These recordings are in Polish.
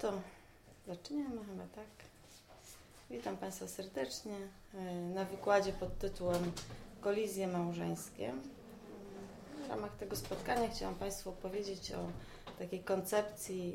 to zaczniemy chyba, tak? Witam Państwa serdecznie na wykładzie pod tytułem Kolizje małżeńskie. W ramach tego spotkania chciałam Państwu opowiedzieć o takiej koncepcji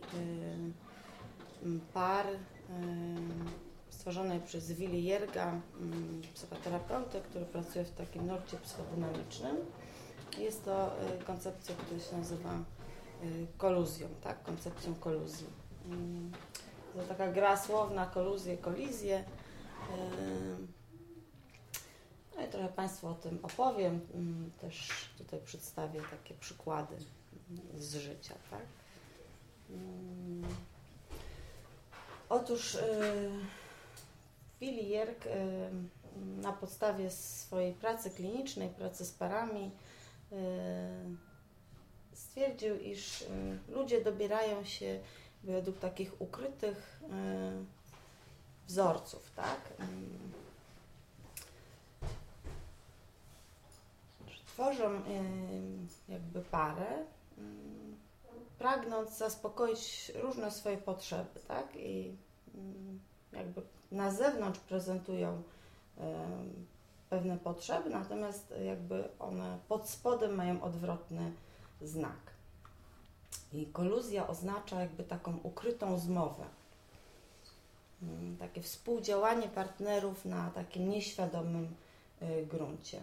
par stworzonej przez Willi Jerga, psychoterapeutę, który pracuje w takim nurcie psychodynamicznym. Jest to koncepcja, która się nazywa koluzją, tak? Koncepcją koluzji. To taka gra słowna, kolizje. No i trochę Państwu o tym opowiem. Też tutaj przedstawię takie przykłady z życia, tak? Otóż Willi Jerg na podstawie swojej pracy klinicznej, pracy z parami stwierdził, iż ludzie dobierają się według takich ukrytych wzorców, tak? Tworzą jakby parę, pragnąc zaspokoić różne swoje potrzeby, tak? I jakby na zewnątrz prezentują pewne potrzeby, natomiast jakby one pod spodem mają odwrotny znak. I koluzja oznacza jakby taką ukrytą zmowę. Takie współdziałanie partnerów na takim nieświadomym gruncie.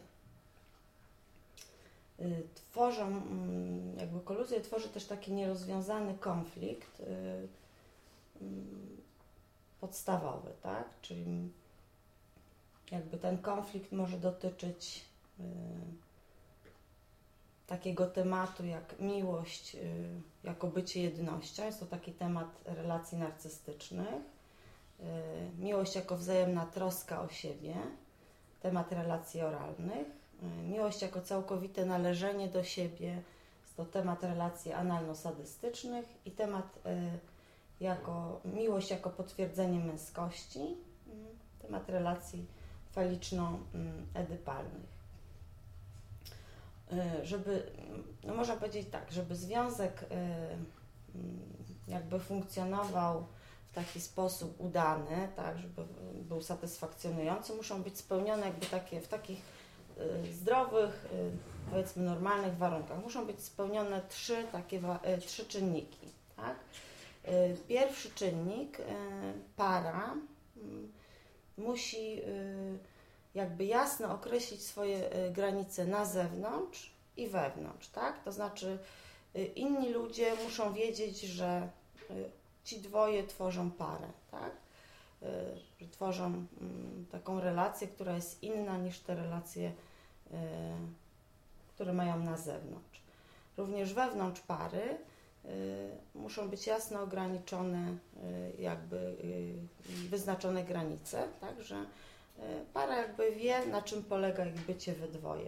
Jakby koluzja tworzy też taki nierozwiązany konflikt podstawowy, tak? Czyli jakby ten konflikt może dotyczyć takiego tematu jak miłość jako bycie jednością. Jest to taki temat relacji narcystycznych. Miłość jako wzajemna troska o siebie. Temat relacji oralnych. Miłość jako całkowite należenie do siebie. Jest to temat relacji analno-sadystycznych i temat miłość jako potwierdzenie męskości. Temat relacji faliczno-edypalnych. No można powiedzieć tak, żeby związek jakby funkcjonował w taki sposób udany, tak, żeby był satysfakcjonujący, muszą być spełnione jakby w takich zdrowych, powiedzmy normalnych warunkach. Muszą być spełnione trzy czynniki, tak? Pierwszy czynnik, para musi jakby jasno określić swoje granice na zewnątrz i wewnątrz, tak? To znaczy inni ludzie muszą wiedzieć, że ci dwoje tworzą parę, tak? Że tworzą taką relację, która jest inna niż te relacje, które mają na zewnątrz. Również wewnątrz pary muszą być jasno ograniczone, jakby wyznaczone granice, tak? Że para jakby wie, na czym polega ich bycie we dwoje.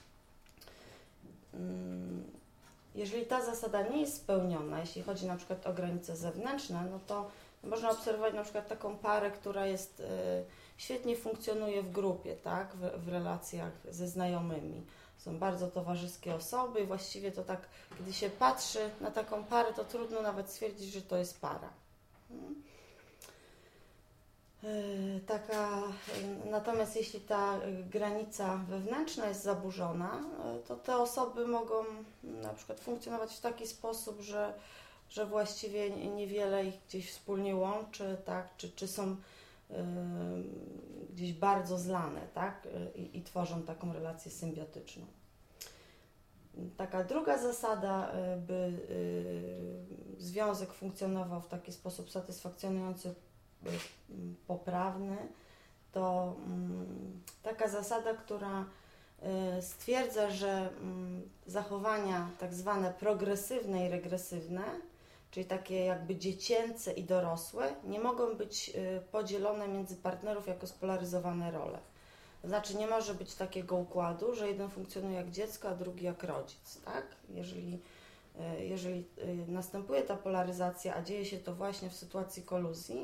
Jeżeli ta zasada nie jest spełniona, jeśli chodzi na przykład o granice zewnętrzne, no to można obserwować na przykład taką parę, która świetnie funkcjonuje w grupie, tak? W relacjach ze znajomymi. Są bardzo towarzyskie osoby i właściwie to tak, kiedy się patrzy na taką parę, to trudno nawet stwierdzić, że to jest para. Natomiast jeśli ta granica wewnętrzna jest zaburzona, to te osoby mogą na przykład funkcjonować w taki sposób, że właściwie niewiele ich gdzieś wspólnie łączy, tak? Czy są gdzieś bardzo zlane, tak? I tworzą taką relację symbiotyczną. Taka druga zasada, by związek funkcjonował w taki sposób satysfakcjonujący, poprawny, to taka zasada, która stwierdza, że zachowania tak zwane progresywne i regresywne, czyli takie jakby dziecięce i dorosłe, nie mogą być podzielone między partnerów jako spolaryzowane role. To znaczy nie może być takiego układu, że jeden funkcjonuje jak dziecko, a drugi jak rodzic, tak? Jeżeli następuje ta polaryzacja, a dzieje się to właśnie w sytuacji koluzji,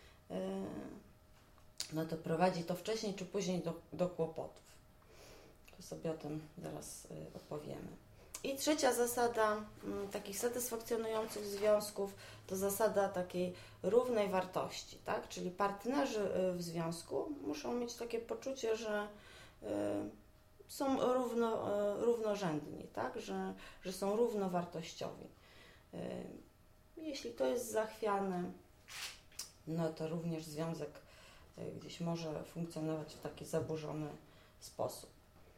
no to prowadzi to wcześniej czy później do kłopotów. To sobie o tym zaraz opowiemy. I trzecia zasada takich satysfakcjonujących związków to zasada takiej równej wartości, tak? Czyli partnerzy w związku muszą mieć takie poczucie, że są równorzędni, tak? Że są równowartościowi. Jeśli to jest zachwiane, no to również związek gdzieś może funkcjonować w taki zaburzony sposób.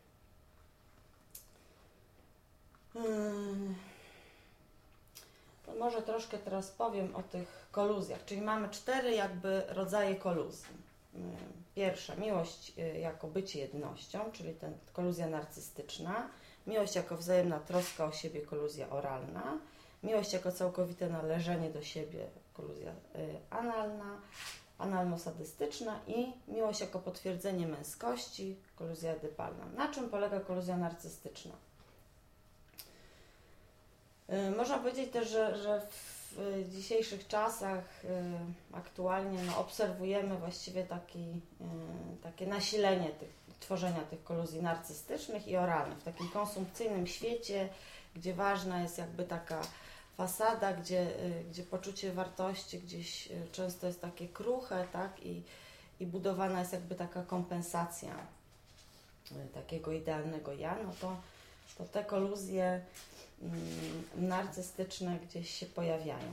To może troszkę teraz powiem o tych koluzjach, czyli mamy 4 jakby rodzaje koluzji. Pierwsza, miłość jako bycie jednością, czyli koluzja narcystyczna, miłość jako wzajemna troska o siebie, koluzja oralna, miłość jako całkowite należenie do siebie, koluzja analna, analno-sadystyczna i miłość jako potwierdzenie męskości, koluzja edypalna. Na czym polega koluzja narcystyczna? Można powiedzieć też, że w dzisiejszych czasach aktualnie obserwujemy właściwie takie nasilenie tworzenia tych koluzji narcystycznych i oralnych w takim konsumpcyjnym świecie, gdzie ważna jest jakby taka fasada, gdzie poczucie wartości gdzieś często jest takie kruche, tak? I budowana jest jakby taka kompensacja takiego idealnego ja, no to te koluzje narcystyczne gdzieś się pojawiają.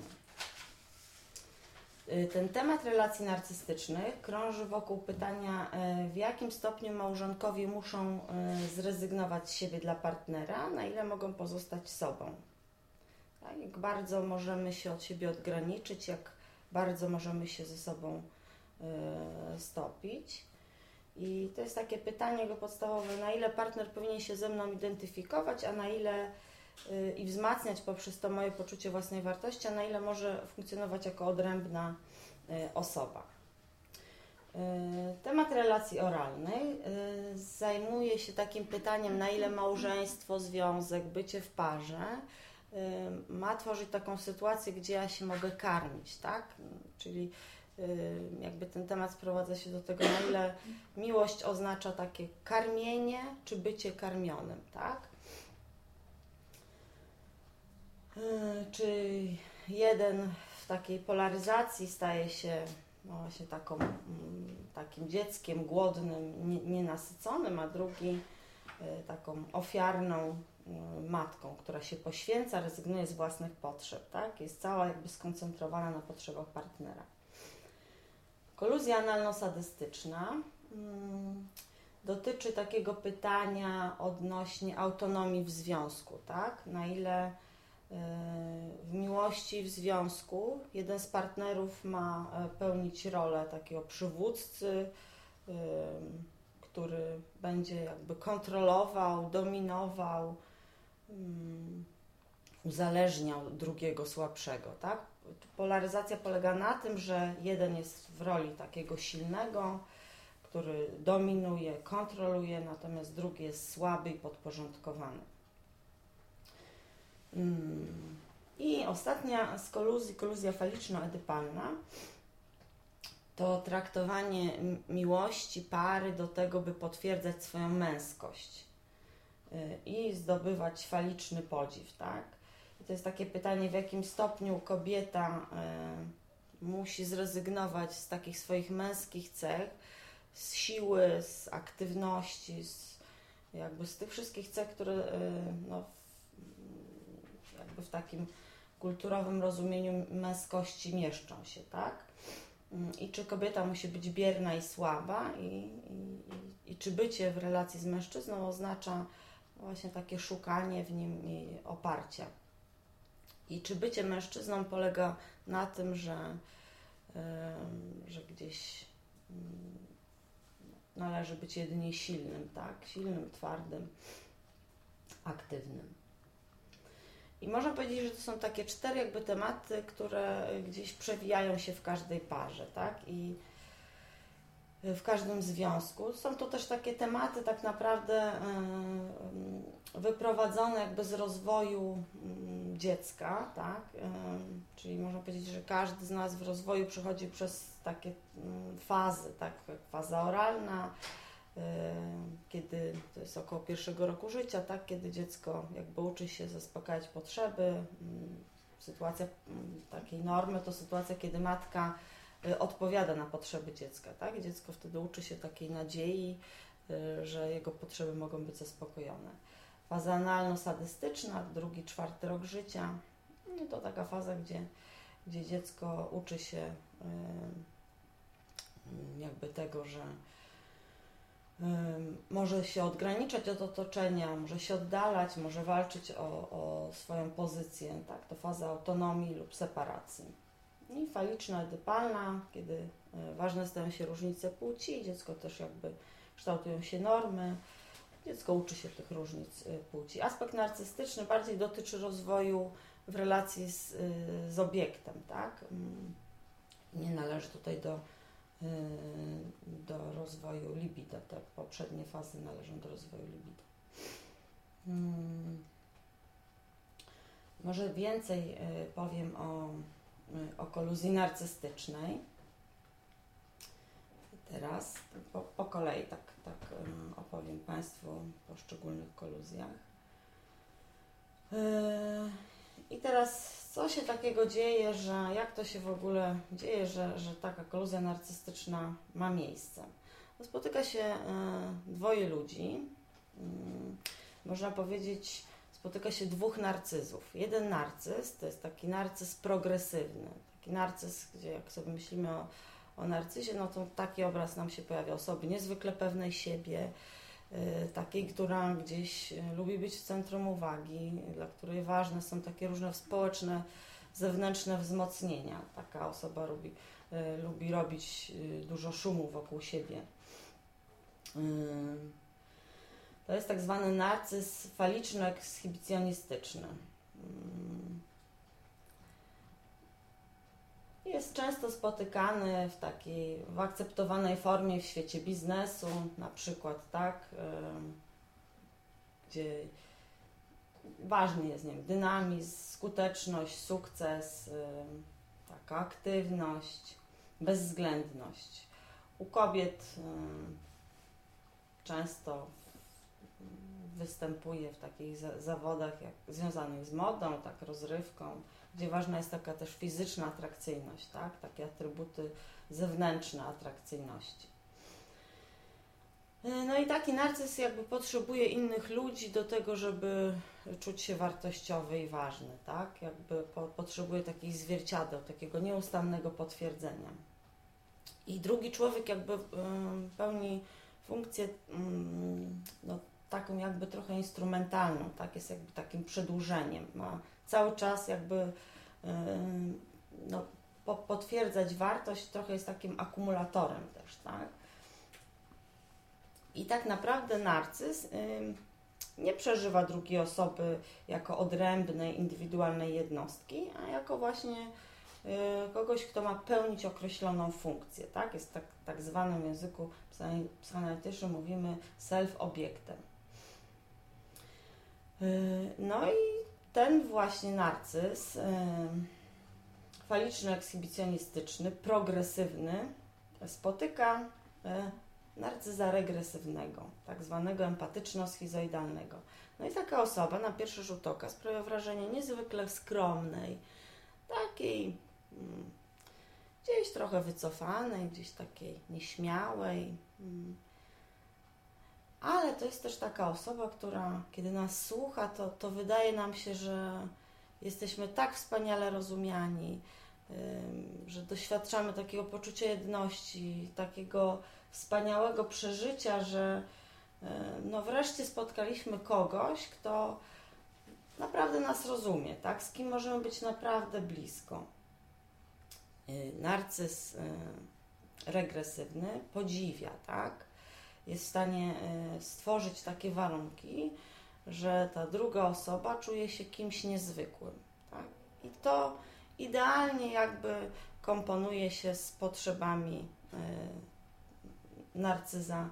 Ten temat relacji narcystycznych krąży wokół pytania, w jakim stopniu małżonkowie muszą zrezygnować z siebie dla partnera, na ile mogą pozostać sobą. Tak? Jak bardzo możemy się od siebie odgraniczyć, jak bardzo możemy się ze sobą stopić. I to jest takie pytanie podstawowe, na ile partner powinien się ze mną identyfikować, a na ile i wzmacniać poprzez to moje poczucie własnej wartości, a na ile może funkcjonować jako odrębna osoba. Temat relacji oralnej zajmuje się takim pytaniem, na ile małżeństwo, związek, bycie w parze ma tworzyć taką sytuację, gdzie ja się mogę karmić, tak? Czyli jakby ten temat sprowadza się do tego, na ile miłość oznacza takie karmienie, czy bycie karmionym, tak? Czy jeden w takiej polaryzacji staje się właśnie takim dzieckiem głodnym, nienasyconym, a drugi taką ofiarną matką, która się poświęca, rezygnuje z własnych potrzeb, tak? Jest cała jakby skoncentrowana na potrzebach partnera. Koluzja analno-sadystyczna dotyczy takiego pytania odnośnie autonomii w związku, tak? Na ile w miłości, w związku jeden z partnerów ma pełnić rolę takiego przywódcy, który będzie jakby kontrolował, dominował, uzależniał drugiego słabszego, tak? Polaryzacja polega na tym, że jeden jest w roli takiego silnego, który dominuje, kontroluje, natomiast drugi jest słaby i podporządkowany. I ostatnia z koluzji, koluzja faliczno-edypalna, to traktowanie miłości pary do tego, by potwierdzać swoją męskość i zdobywać faliczny podziw, tak? I to jest takie pytanie, w jakim stopniu kobieta musi zrezygnować z takich swoich męskich cech, z siły, z aktywności, z tych wszystkich cech, które jakby w takim kulturowym rozumieniu męskości mieszczą się, tak? I czy kobieta musi być bierna i słaba i czy bycie w relacji z mężczyzną oznacza właśnie takie szukanie w nim oparcia. I czy bycie mężczyzną polega na tym, że gdzieś należy być jedynie silnym, tak? Silnym, twardym, aktywnym. I można powiedzieć, że to są takie 4 jakby tematy, które gdzieś przewijają się w każdej parze, tak? I w każdym związku. Są to też takie tematy tak naprawdę wyprowadzone jakby z rozwoju dziecka, tak? Czyli można powiedzieć, że każdy z nas w rozwoju przechodzi przez takie fazy, tak? Jak faza oralna, kiedy to jest około 1 roku życia, tak, kiedy dziecko jakby uczy się zaspokajać potrzeby. Sytuacja takiej normy to sytuacja, kiedy matka odpowiada na potrzeby dziecka, tak? Dziecko wtedy uczy się takiej nadziei, że jego potrzeby mogą być zaspokojone. Faza analno-sadystyczna, 2-4 rok życia, no to taka faza, gdzie dziecko uczy się jakby tego, że może się odgraniczać od otoczenia, może się oddalać, może walczyć o swoją pozycję, tak? To faza autonomii lub separacji. I faliczno-edypalna, kiedy ważne stają się różnice płci, dziecko też jakby kształtują się normy, dziecko uczy się tych różnic płci. Aspekt narcystyczny bardziej dotyczy rozwoju w relacji z obiektem, tak? Nie należy tutaj do rozwoju libido. Te poprzednie fazy należą do rozwoju libido. Może więcej powiem o koluzji narcystycznej. Teraz po kolei tak opowiem Państwu o poszczególnych koluzjach. I teraz co się takiego dzieje, jak to się w ogóle dzieje, że taka koluzja narcystyczna ma miejsce? Spotyka się dwoje ludzi, można powiedzieć, spotyka się dwóch narcyzów. Jeden narcyz to jest taki narcyz progresywny, taki narcyz, gdzie jak sobie myślimy o narcyzie, no to taki obraz nam się pojawia osoby niezwykle pewnej siebie, takiej, która gdzieś lubi być w centrum uwagi, dla której ważne są takie różne społeczne, zewnętrzne wzmocnienia. Taka osoba lubi robić dużo szumu wokół siebie. To jest tak zwany narcyz faliczno-ekshibicjonistyczny. Jest często spotykany w akceptowanej formie w świecie biznesu, na przykład, tak, gdzie ważny jest, nie wiem, dynamizm, skuteczność, sukces, taka aktywność, bezwzględność. U kobiet często występuje w takich zawodach związanych z modą, tak, rozrywką, gdzie ważna jest taka też fizyczna atrakcyjność, tak? Takie atrybuty zewnętrzne atrakcyjności. No i taki narcyz jakby potrzebuje innych ludzi do tego, żeby czuć się wartościowy i ważny, tak? Jakby potrzebuje takich zwierciadeł, takiego nieustannego potwierdzenia. I drugi człowiek jakby pełni funkcję no, taką jakby trochę instrumentalną, tak? Jest jakby takim przedłużeniem, ma cały czas jakby no, potwierdzać wartość, trochę jest takim akumulatorem też, tak? I tak naprawdę narcyz nie przeżywa drugiej osoby jako odrębnej, indywidualnej jednostki, a jako właśnie kogoś, kto ma pełnić określoną funkcję, tak? Jest tak zwanym w języku psychoanalitycznym mówimy self-obiektem. No i ten właśnie narcyz faliczno-ekshibicjonistyczny, progresywny, spotyka narcyza regresywnego, tak zwanego empatyczno-schizoidalnego. No i taka osoba na pierwszy rzut oka sprawia wrażenie niezwykle skromnej, takiej gdzieś trochę wycofanej, gdzieś takiej nieśmiałej. Ale to jest też taka osoba, która kiedy nas słucha, to wydaje nam się, że jesteśmy tak wspaniale rozumiani, że doświadczamy takiego poczucia jedności, takiego wspaniałego przeżycia, że no wreszcie spotkaliśmy kogoś, kto naprawdę nas rozumie, tak? Z kim możemy być naprawdę blisko. Narcyz regresywny podziwia, tak? Jest w stanie stworzyć takie warunki, że ta druga osoba czuje się kimś niezwykłym, tak? I to idealnie jakby komponuje się z potrzebami narcyza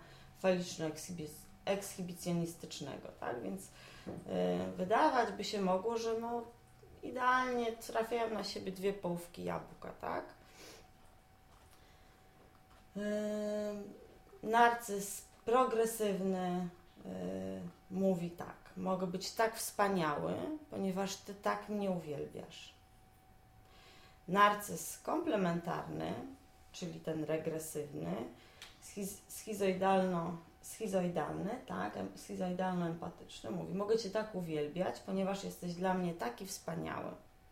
faliczno-ekshibicjonistycznego, tak? Więc wydawać by się mogło, że no idealnie trafiają na siebie dwie połówki jabłka, tak? Narcyz Progresywny mówi tak: mogę być tak wspaniały, ponieważ ty tak mnie uwielbiasz. Narcyz komplementarny, czyli ten regresywny, schizoidalno-empatyczny mówi: mogę cię tak uwielbiać, ponieważ jesteś dla mnie taki wspaniały.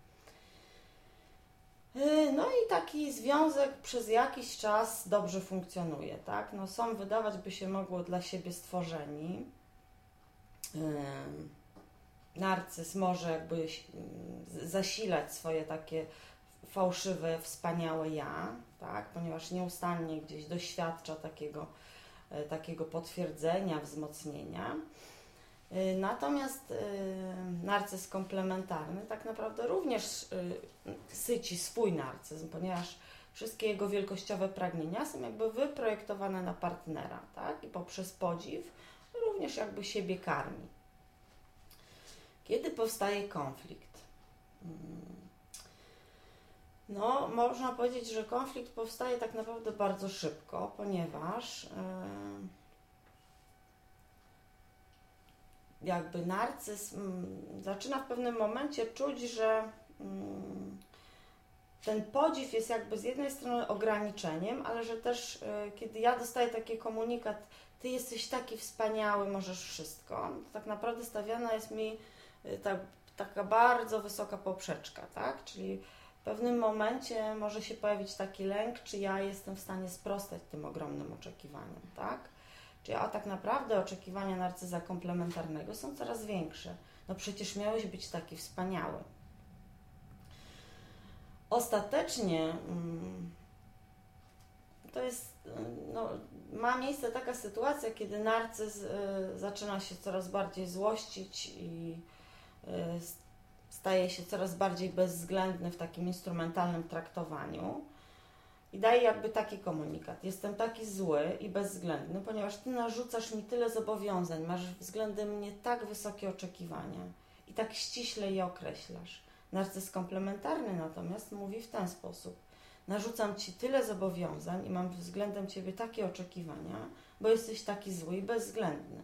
No i taki związek przez jakiś czas dobrze funkcjonuje, tak? No są, wydawać by się mogło, dla siebie stworzeni. Narcyz może jakby zasilać swoje takie fałszywe, wspaniałe ja, tak? Ponieważ nieustannie gdzieś doświadcza takiego potwierdzenia, wzmocnienia. Natomiast narcyz komplementarny tak naprawdę również syci swój narcyzm, ponieważ wszystkie jego wielkościowe pragnienia są jakby wyprojektowane na partnera, tak? I poprzez podziw również jakby siebie karmi. Kiedy powstaje konflikt? No, można powiedzieć, że konflikt powstaje tak naprawdę bardzo szybko, ponieważ jakby narcyz zaczyna w pewnym momencie czuć, że ten podziw jest jakby z jednej strony ograniczeniem, ale że też kiedy ja dostaję taki komunikat: ty jesteś taki wspaniały, możesz wszystko, to tak naprawdę stawiana jest mi taka bardzo wysoka poprzeczka, tak? Czyli w pewnym momencie może się pojawić taki lęk, czy ja jestem w stanie sprostać tym ogromnym oczekiwaniom, tak? Czyli tak naprawdę oczekiwania narcyza komplementarnego są coraz większe. No przecież miałeś być taki wspaniały. Ostatecznie to jest, ma miejsce taka sytuacja, kiedy narcyz zaczyna się coraz bardziej złościć i staje się coraz bardziej bezwzględny w takim instrumentalnym traktowaniu i daje jakby taki komunikat: jestem taki zły i bezwzględny, ponieważ ty narzucasz mi tyle zobowiązań, masz względem mnie tak wysokie oczekiwania i tak ściśle je określasz. Narcyz komplementarny natomiast mówi w ten sposób: narzucam ci tyle zobowiązań i mam względem ciebie takie oczekiwania, bo jesteś taki zły i bezwzględny.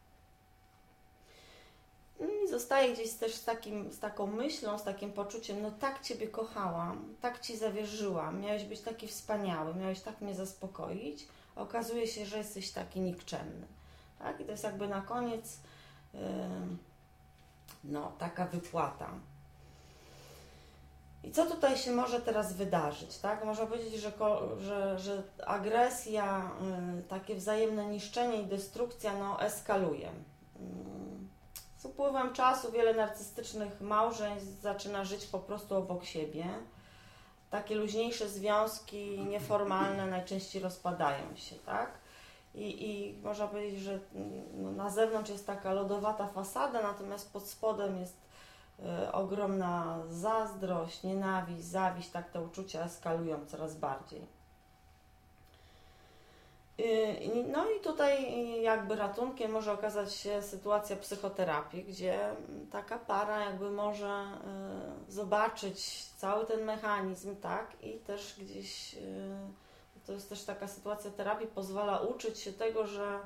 I zostaje gdzieś też z taką myślą, z takim poczuciem: no tak ciebie kochałam, tak ci zawierzyłam, miałeś być taki wspaniały, miałeś tak mnie zaspokoić, okazuje się, że jesteś taki nikczemny. Tak? I to jest jakby na koniec taka wypłata. I co tutaj się może teraz wydarzyć? Tak? Można powiedzieć, że agresja, takie wzajemne niszczenie i destrukcja eskaluje. Z upływem czasu wiele narcystycznych małżeństw zaczyna żyć po prostu obok siebie. Takie luźniejsze związki nieformalne najczęściej rozpadają się, tak? I można powiedzieć, że na zewnątrz jest taka lodowata fasada, natomiast pod spodem jest ogromna zazdrość, nienawiść, zawiść, tak te uczucia eskalują coraz bardziej. No i tutaj jakby ratunkiem może okazać się sytuacja psychoterapii, gdzie taka para jakby może zobaczyć cały ten mechanizm, tak? I też gdzieś, to jest też taka sytuacja terapii, pozwala uczyć się tego,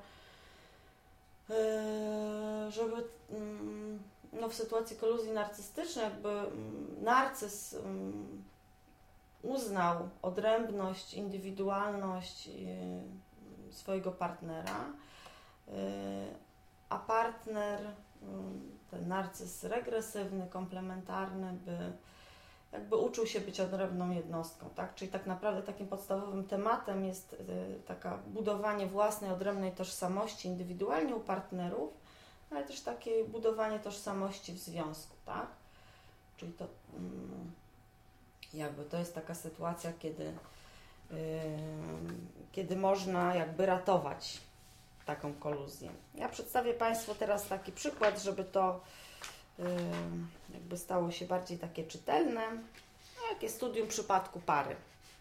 żeby w sytuacji koluzji narcystycznej jakby narcyz uznał odrębność, indywidualność swojego partnera, a partner, ten narcyz regresywny, komplementarny, jakby uczył się być odrębną jednostką, tak? Czyli tak naprawdę takim podstawowym tematem jest taka budowanie własnej, odrębnej tożsamości indywidualnie u partnerów, ale też takie budowanie tożsamości w związku, tak? Czyli to jakby to jest taka sytuacja, kiedy można jakby ratować taką koluzję. Ja przedstawię Państwu teraz taki przykład, żeby to jakby stało się bardziej takie czytelne. Jakie studium przypadku pary.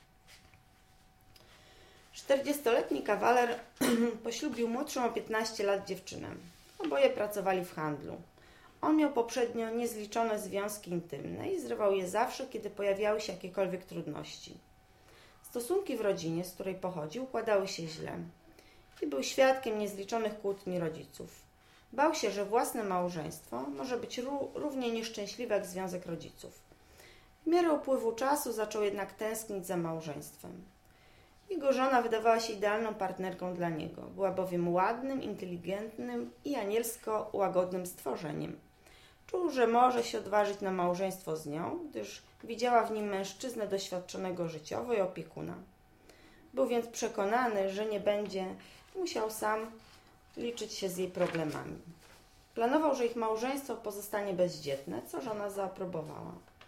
40-letni kawaler poślubił młodszą o 15 lat dziewczynę. Oboje pracowali w handlu. On miał poprzednio niezliczone związki intymne i zrywał je zawsze, kiedy pojawiały się jakiekolwiek trudności. Stosunki w rodzinie, z której pochodził, układały się źle. i był świadkiem niezliczonych kłótni rodziców. Bał się, że własne małżeństwo może być równie nieszczęśliwe jak związek rodziców. W miarę upływu czasu zaczął jednak tęsknić za małżeństwem. Jego żona wydawała się idealną partnerką dla niego. Była bowiem ładnym, inteligentnym i anielsko łagodnym stworzeniem. Czuł, że może się odważyć na małżeństwo z nią, gdyż widziała w nim mężczyznę doświadczonego życiowo i opiekuna. Był więc przekonany, że nie będzie musiał sam liczyć się z jej problemami. Planował, że ich małżeństwo pozostanie bezdzietne, co żona zaaprobowała.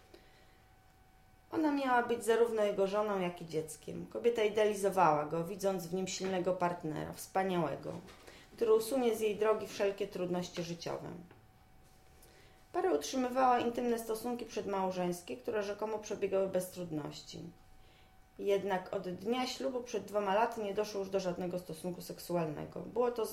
Ona miała być zarówno jego żoną, jak i dzieckiem. Kobieta idealizowała go, widząc w nim silnego partnera, wspaniałego, który usunie z jej drogi wszelkie trudności życiowe. Para utrzymywała intymne stosunki przedmałżeńskie, które rzekomo przebiegały bez trudności. Jednak od dnia ślubu przed 2 laty nie doszło już do żadnego stosunku seksualnego. Było to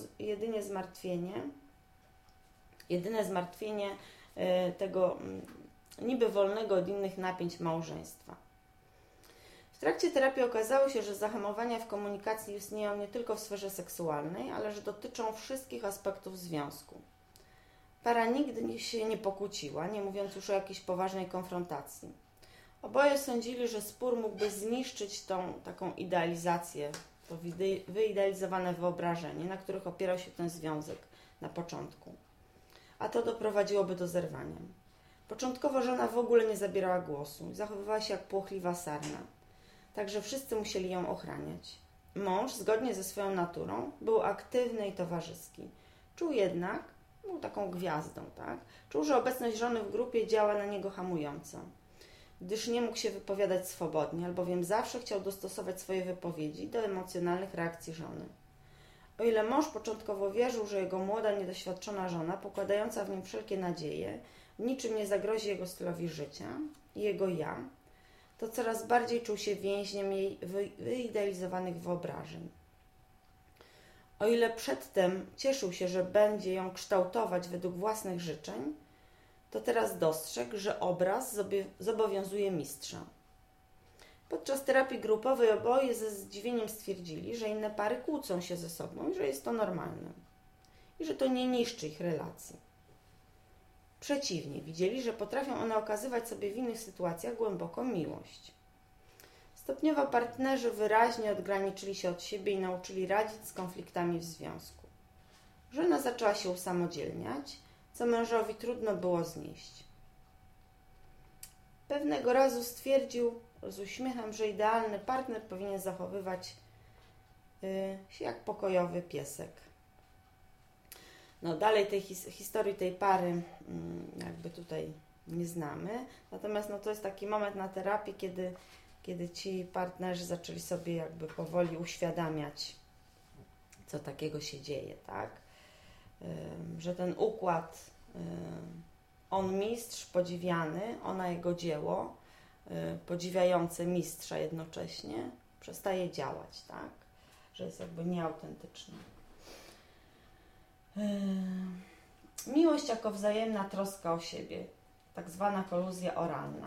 jedyne zmartwienie tego niby wolnego od innych napięć małżeństwa. W trakcie terapii okazało się, że zahamowania w komunikacji istnieją nie tylko w sferze seksualnej, ale że dotyczą wszystkich aspektów związku. Para nigdy się nie pokłóciła, nie mówiąc już o jakiejś poważnej konfrontacji. Oboje sądzili, że spór mógłby zniszczyć tą taką idealizację, to wyidealizowane wyobrażenie, na których opierał się ten związek na początku. A to doprowadziłoby do zerwania. Początkowo żona w ogóle nie zabierała głosu i zachowywała się jak płochliwa sarna. Także wszyscy musieli ją ochraniać. Mąż, zgodnie ze swoją naturą, był aktywny i towarzyski. Czuł jednak, był taką gwiazdą, tak? Czuł, że obecność żony w grupie działa na niego hamująco, gdyż nie mógł się wypowiadać swobodnie, albowiem zawsze chciał dostosować swoje wypowiedzi do emocjonalnych reakcji żony. O ile mąż początkowo wierzył, że jego młoda, niedoświadczona żona, pokładająca w nim wszelkie nadzieje, w niczym nie zagrozi jego stylowi życia i jego ja, to coraz bardziej czuł się więźniem jej wyidealizowanych wyobrażeń. O ile przedtem cieszył się, że będzie ją kształtować według własnych życzeń, to teraz dostrzegł, że obraz zobowiązuje mistrza. Podczas terapii grupowej oboje ze zdziwieniem stwierdzili, że inne pary kłócą się ze sobą i że jest to normalne. I że to nie niszczy ich relacji. Przeciwnie, widzieli, że potrafią one okazywać sobie w innych sytuacjach głęboką miłość. Stopniowo partnerzy wyraźnie odgraniczyli się od siebie i nauczyli radzić z konfliktami w związku. Żona zaczęła się usamodzielniać, co mężowi trudno było znieść. Pewnego razu stwierdził z uśmiechem, że idealny partner powinien zachowywać się jak pokojowy piesek. No dalej tej historii tej pary jakby tutaj nie znamy, natomiast no to jest taki moment na terapii, kiedy ci partnerzy zaczęli sobie jakby powoli uświadamiać, co takiego się dzieje, tak? Że ten układ, on mistrz podziwiany, ona jego dzieło, podziwiające mistrza jednocześnie, przestaje działać, tak? Że jest jakby nieautentyczny. Miłość jako wzajemna troska o siebie, tak zwana koluzja oralna.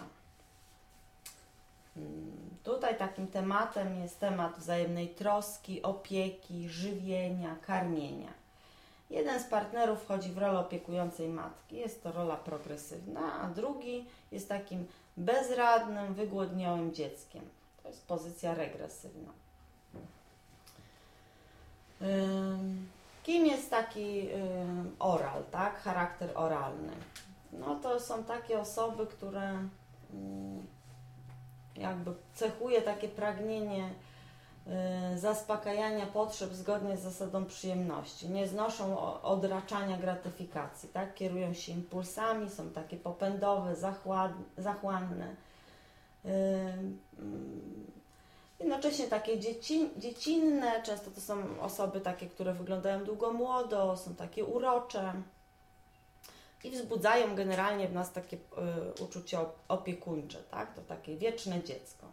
Tutaj takim tematem jest temat wzajemnej troski, opieki, żywienia, karmienia. Jeden z partnerów wchodzi w rolę opiekującej matki, jest to rola progresywna, a drugi jest takim bezradnym, wygłodniałym dzieckiem. To jest pozycja regresywna. Kim jest taki oral, tak? Charakter oralny? No to są takie osoby, które jakby cechuje takie pragnienie zaspokajania potrzeb zgodnie z zasadą przyjemności. Nie znoszą odraczania gratyfikacji, tak? Kierują się impulsami, są takie popędowe, zachłanne. Jednocześnie takie dziecinne, często to są osoby takie, które wyglądają długo młodo, są takie urocze i wzbudzają generalnie w nas takie uczucie opiekuńcze, tak? To takie wieczne dziecko.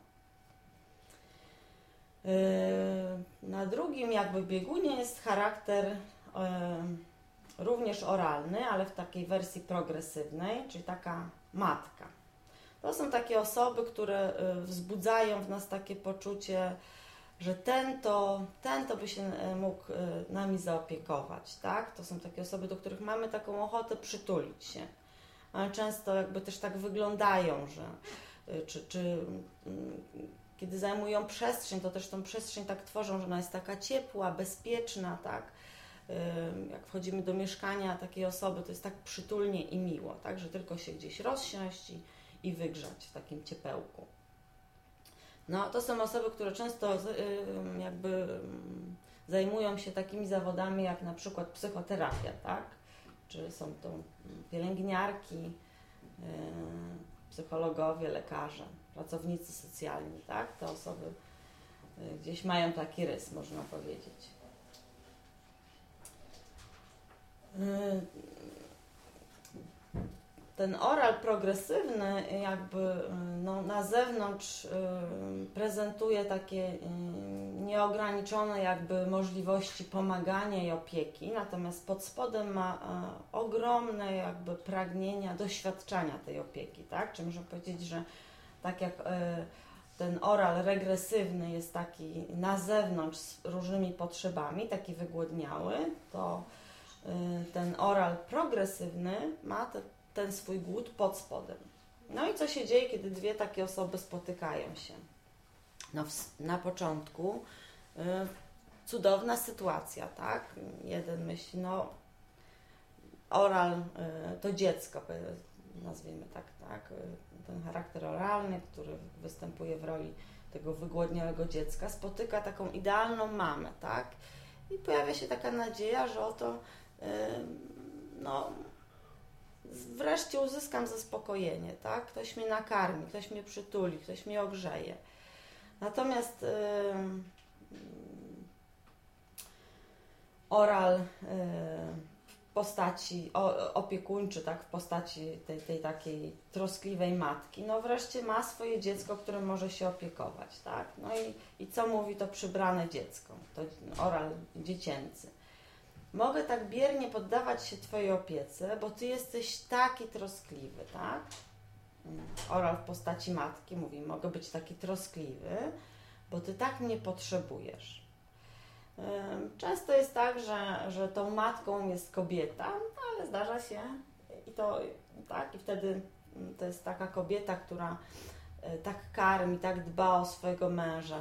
Na drugim jakby biegunie jest charakter również oralny, ale w takiej wersji progresywnej, czyli taka matka. To są takie osoby, które wzbudzają w nas takie poczucie, że ten to by się mógł nami zaopiekować, tak? To są takie osoby, do których mamy taką ochotę przytulić się. Ale często jakby też tak wyglądają, że kiedy zajmują przestrzeń, to też tą przestrzeń tak tworzą, że ona jest taka ciepła, bezpieczna, tak? Jak wchodzimy do mieszkania takiej osoby, to jest tak przytulnie i miło, tak? Że tylko się gdzieś rozsiąść i wygrzać w takim ciepełku. No, to są osoby, które często jakby zajmują się takimi zawodami jak na przykład psychoterapia, tak? Czy są to pielęgniarki, psychologowie, lekarze, pracownicy socjalni, tak? Te osoby gdzieś mają taki rys, można powiedzieć. Ten oral progresywny jakby no, na zewnątrz prezentuje takie nieograniczone jakby możliwości pomagania i opieki, natomiast pod spodem ma ogromne jakby pragnienia doświadczania tej opieki, tak? Czy można powiedzieć, że tak jak ten oral regresywny jest taki na zewnątrz z różnymi potrzebami, taki wygłodniały, to ten oral progresywny ma ten swój głód pod spodem. No i co się dzieje, kiedy dwie takie osoby spotykają się? No na początku cudowna sytuacja, tak? Jeden myśli, no oral to dziecko, nazwijmy tak, ten charakter oralny, który występuje w roli tego wygłodniałego dziecka, spotyka taką idealną mamę, tak? I pojawia się taka nadzieja, że oto no wreszcie uzyskam zaspokojenie, tak? Ktoś mnie nakarmi, ktoś mnie przytuli, ktoś mnie ogrzeje. Natomiast oral w postaci opiekuńczy, tak? W postaci tej takiej troskliwej matki, no wreszcie ma swoje dziecko, którym może się opiekować, tak? No i co mówi to przybrane dziecko, to oral dziecięcy. Mogę tak biernie poddawać się Twojej opiece, bo Ty jesteś taki troskliwy, tak? Oral w postaci matki mówi, mogę być taki troskliwy, bo Ty tak mnie potrzebujesz. Często jest tak, że tą matką jest kobieta, ale zdarza się i to tak, i wtedy to jest taka kobieta, która tak karmi, tak dba o swojego męża,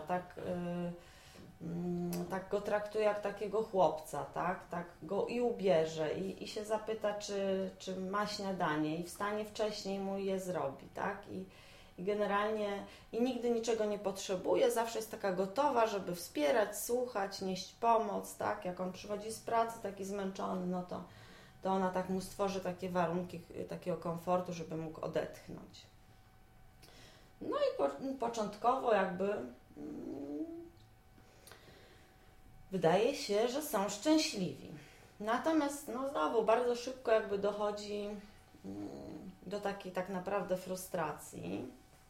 tak go traktuje jak takiego chłopca, tak go i ubierze i się zapyta, czy ma śniadanie i wstanie wcześniej mu je zrobi, tak? I generalnie nigdy niczego nie potrzebuje, zawsze jest taka gotowa, żeby wspierać, słuchać, nieść pomoc, tak? Jak on przychodzi z pracy taki zmęczony, no to ona tak mu stworzy takie warunki takiego komfortu, żeby mógł odetchnąć. No i początkowo jakby wydaje się, że są szczęśliwi. Natomiast no znowu bardzo szybko jakby dochodzi do takiej tak naprawdę frustracji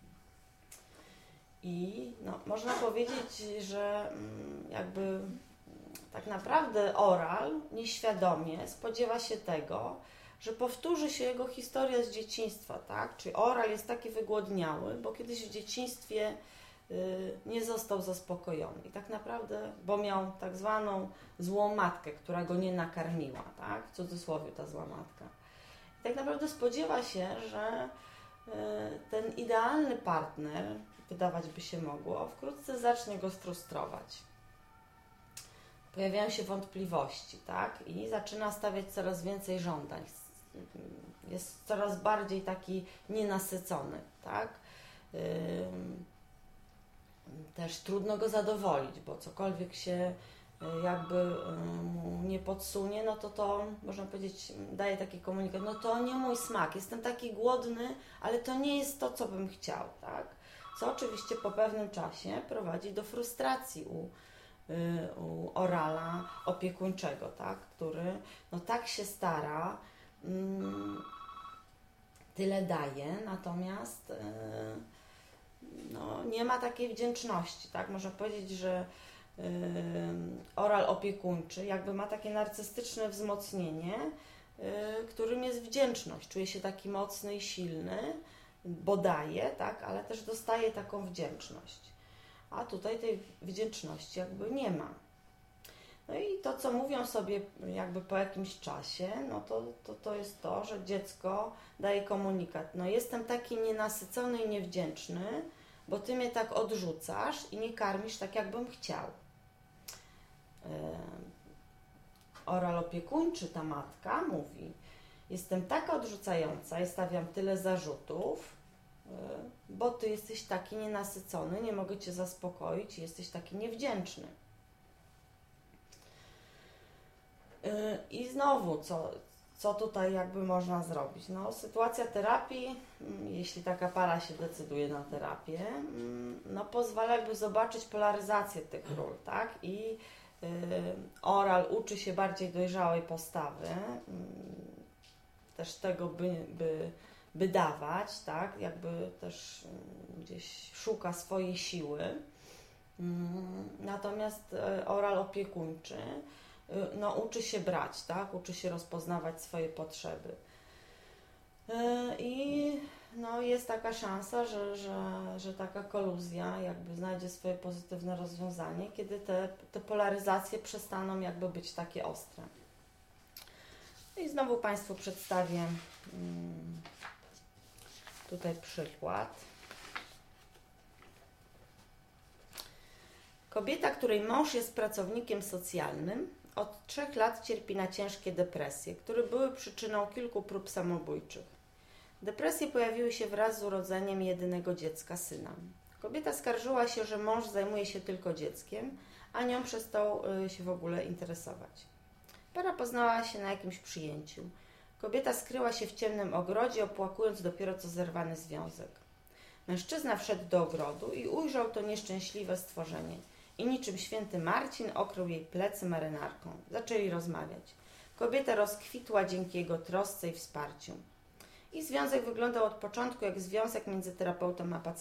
i no, można powiedzieć, że jakby tak naprawdę oral nieświadomie spodziewa się tego, że powtórzy się jego historia z dzieciństwa, tak? Czyli oral jest taki wygłodniały, bo kiedyś w dzieciństwie nie został zaspokojony i tak naprawdę, bo miał tak zwaną złą matkę, która go nie nakarmiła, tak? W cudzysłowie ta zła matka. I tak naprawdę spodziewa się, że ten idealny partner, wydawać by się mogło, wkrótce zacznie go frustrować. Pojawiają się wątpliwości, tak? I zaczyna stawiać coraz więcej żądań. Jest coraz bardziej taki nienasycony, tak? Też trudno go zadowolić, bo cokolwiek się jakby mu nie podsunie, no to można powiedzieć, daje taki komunikat, no to nie mój smak, jestem taki głodny, ale to nie jest to, co bym chciał, tak? Co oczywiście po pewnym czasie prowadzi do frustracji u orala opiekuńczego, tak? Który no tak się stara, tyle daje, natomiast no, nie ma takiej wdzięczności, tak? Można powiedzieć, że oral opiekuńczy jakby ma takie narcystyczne wzmocnienie, którym jest wdzięczność. Czuje się taki mocny i silny, bo daje, tak? Ale też dostaje taką wdzięczność. a tutaj tej wdzięczności jakby nie ma. No i to, co mówią sobie jakby po jakimś czasie, no to jest to, że dziecko daje komunikat. No jestem taki nienasycony i niewdzięczny, bo Ty mnie tak odrzucasz i nie karmisz tak, jakbym chciał. Oral opiekuńczy, ta matka mówi: jestem taka odrzucająca i stawiam tyle zarzutów, bo Ty jesteś taki nienasycony, nie mogę Cię zaspokoić i jesteś taki niewdzięczny. I znowu, co tutaj jakby można zrobić? No, sytuacja terapii, jeśli taka para się decyduje na terapię, no pozwala jakby zobaczyć polaryzację tych ról, tak? I oral uczy się bardziej dojrzałej postawy, też tego, by dawać, tak? Jakby też gdzieś szuka swojej siły. Natomiast oral opiekuńczy no, uczy się brać, tak? Uczy się rozpoznawać swoje potrzeby. I no, jest taka szansa, że taka koluzja jakby znajdzie swoje pozytywne rozwiązanie, kiedy te polaryzacje przestaną jakby być takie ostre. I znowu Państwu przedstawię tutaj przykład. Kobieta, której mąż jest pracownikiem socjalnym, od 3 lat cierpi na ciężkie depresje, które były przyczyną kilku prób samobójczych. Depresje pojawiły się wraz z urodzeniem jedynego dziecka, syna. Kobieta skarżyła się, że mąż zajmuje się tylko dzieckiem, a nią przestał się w ogóle interesować. Para poznała się na jakimś przyjęciu. Kobieta skryła się w ciemnym ogrodzie, opłakując dopiero co zerwany związek. Mężczyzna wszedł do ogrodu i ujrzał to nieszczęśliwe stworzenie. I niczym święty Marcin okrył jej plecy marynarką. Zaczęli rozmawiać. Kobieta rozkwitła dzięki jego trosce i wsparciu. Ich związek wyglądał od początku jak związek między terapeutą a pacjentem.